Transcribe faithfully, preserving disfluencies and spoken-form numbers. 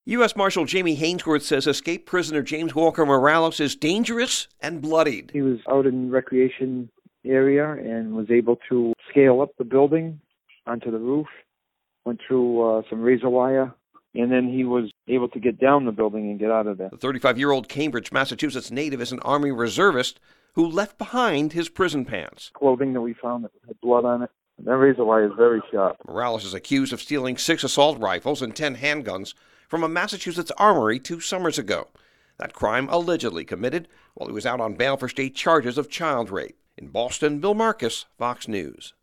U S. Marshal Jamie Hainsworth says escaped prisoner James Walker Morales is dangerous and bloodied. He was out in the recreation area and was able to scale up the building onto the roof, went through uh, some razor wire, and then he was able to get down the building and get out of there. The thirty-five-year-old Cambridge, Massachusetts native is an Army reservist who left behind his prison pants. Clothing that we found that had blood on it. And that razor wire is very sharp. Morales is accused of stealing six assault rifles and ten handguns from a Massachusetts armory two summers ago. That crime allegedly committed while he was out on bail for state charges of child rape. In Boston, Bill Marcus, Fox News.